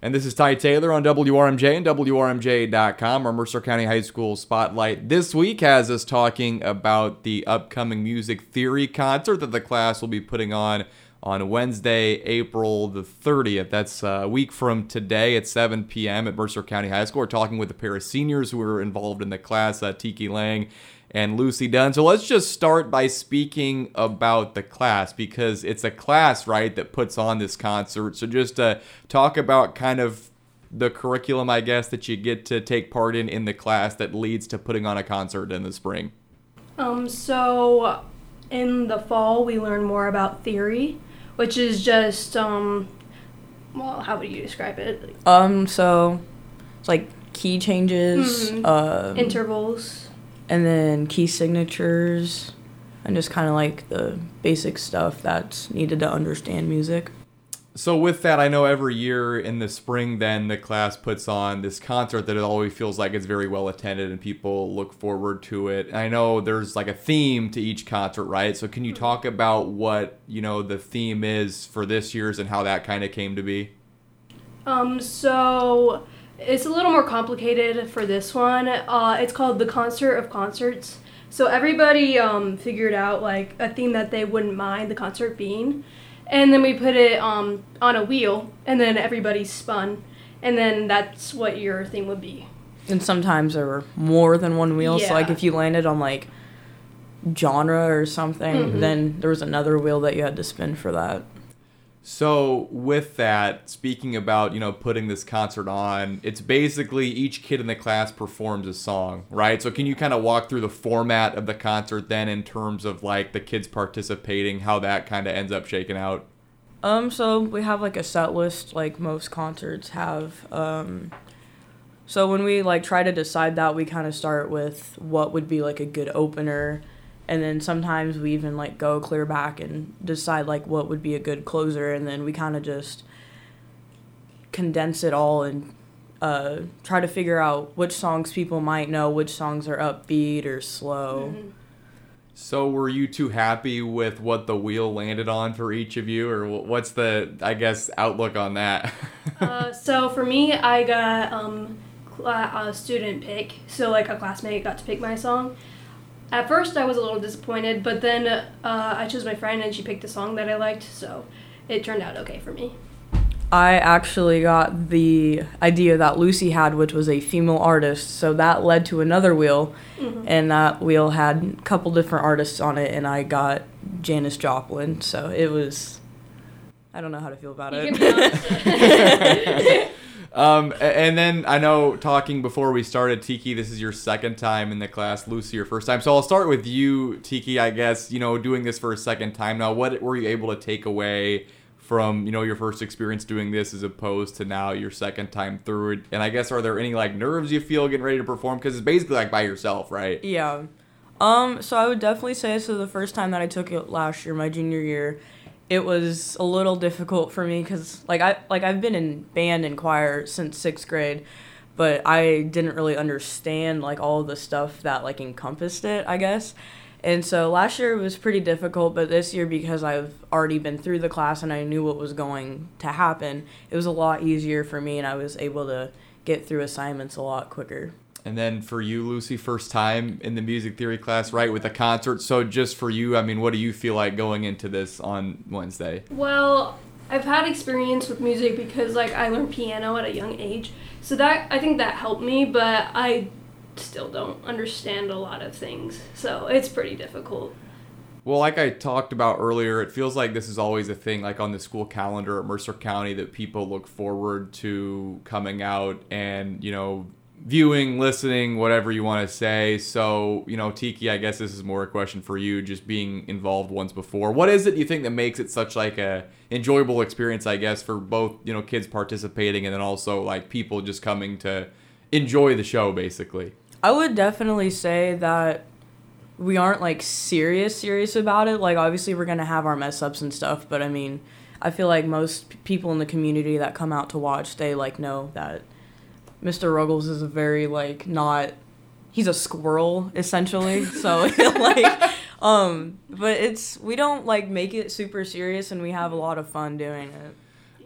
And this is Ty Taylor on WRMJ and WRMJ.com. Our Mercer County High School Spotlight this week has us talking about the upcoming music theory concert that the class will be putting on Wednesday, April the 30th. That's a week from today at 7 p.m. at Mercer County High School. We're talking with a pair of seniors who were involved in the class, Tiki Lang and Lucy Dunn. So let's just start by speaking about the class, because it's a class, right, that puts on this concert. So just talk about kind of the curriculum, I guess, that you get to take part in the class that leads to putting on a concert in the spring. So in the fall, we learn more about theory, which is just, how would you describe it? So it's like key changes, intervals. And then key signatures, and just kind of like the basic stuff that's needed to understand music. So with that, I know every year in the spring, then the class puts on this concert that it always feels like it's very well attended and people look forward to it. And I know there's like a theme to each concert, right? So can you talk about what, the theme is for this year's and how that kind of came to be? So it's a little more complicated for this one. It's called the Concert of Concerts. So everybody figured out like a theme that they wouldn't mind the concert being. And then we put it on a wheel, and then everybody spun. And then that's what your theme would be. And sometimes there were more than one wheel. Yeah. So like if you landed on like genre or something, then there was another wheel that you had to spin for that. So with that, speaking about, putting this concert on, it's basically each kid in the class performs a song, right? So can you kind of walk through the format of the concert then in terms of like the kids participating, how that kind of ends up shaking out? So we have like a set list like most concerts have. So when we like try to decide that, we kind of start with what would be like a good opener. And then sometimes we even, like, go clear back and decide, like, what would be a good closer. And then we kind of just condense it all and try to figure out which songs people might know, which songs are upbeat or slow. Mm-hmm. So were you too happy with what the wheel landed on for each of you? Or what's the, I guess, outlook on that? So for me, I got a student pick. So, like, a classmate got to pick my song. At first, I was a little disappointed, but then I chose my friend, and she picked a song that I liked, so it turned out okay for me. I actually got the idea that Lucy had, which was a female artist, so that led to another wheel, and that wheel had a couple different artists on it, and I got Janis Joplin, so it was... I don't know how to feel about it. And then I know talking before we started, Tiki, this is your second time in the class, Lucy, your first time. So I'll start with you, Tiki, I guess, doing this for a second time now. What were you able to take away from, your first experience doing this as opposed to now your second time through it? And I guess, are there any like nerves you feel getting ready to perform? Because it's basically like by yourself, right? Yeah. So I would definitely say this is the first time that I took it last year, my junior year. It was a little difficult for me because I've been in band and choir since 6th grade, but I didn't really understand like all of the stuff that like encompassed it, I guess. And so last year it was pretty difficult, but this year, because I've already been through the class and I knew what was going to happen, it was a lot easier for me, and I was able to get through assignments a lot quicker. And then for you, Lucy, first time in the music theory class, right, with a concert. So just for you, I mean, what do you feel like going into this on Wednesday? Well, I've had experience with music because, like, I learned piano at a young age. So I think that helped me, but I still don't understand a lot of things. So it's pretty difficult. Well, like I talked about earlier, it feels like this is always a thing, like on the school calendar at Mercer County, that people look forward to coming out and, viewing, listening, whatever you want to say. So, Tiki, I guess this is more a question for you, just being involved once before. What is it you think that makes it such like a enjoyable experience, I guess, for both, kids participating and then also like people just coming to enjoy the show, basically? I would definitely say that we aren't like serious about it. Like, obviously we're going to have our mess ups and stuff, but I mean, I feel like most people in the community that come out to watch, they like know that Mr. Ruggles is a very, like, he's a squirrel, essentially, so, like, but we don't, like, make it super serious, and we have a lot of fun doing it.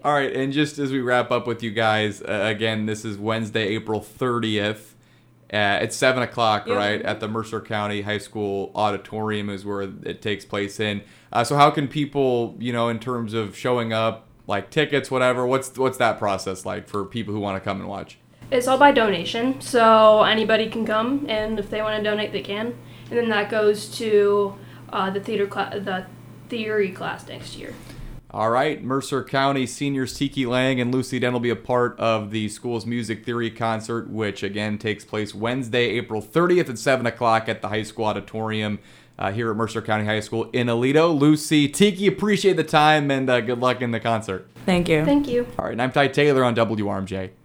All right, and just as we wrap up with you guys, again, this is Wednesday, April 30th. It's 7 o'clock, Yep. right, at the Mercer County High School auditorium is where it takes place in. So how can people, in terms of showing up, like tickets, whatever, what's that process like for people who want to come and watch? It's all by donation, so anybody can come, and if they want to donate, they can. And then that goes to the theory class next year. All right, Mercer County seniors Tiki Lang and Lucy Den will be a part of the school's music theory concert, which again takes place Wednesday, April 30th at 7 o'clock at the high school auditorium here at Mercer County High School in Aledo. Lucy, Tiki, appreciate the time and good luck in the concert. Thank you. Thank you. All right, and I'm Ty Taylor on WRMJ.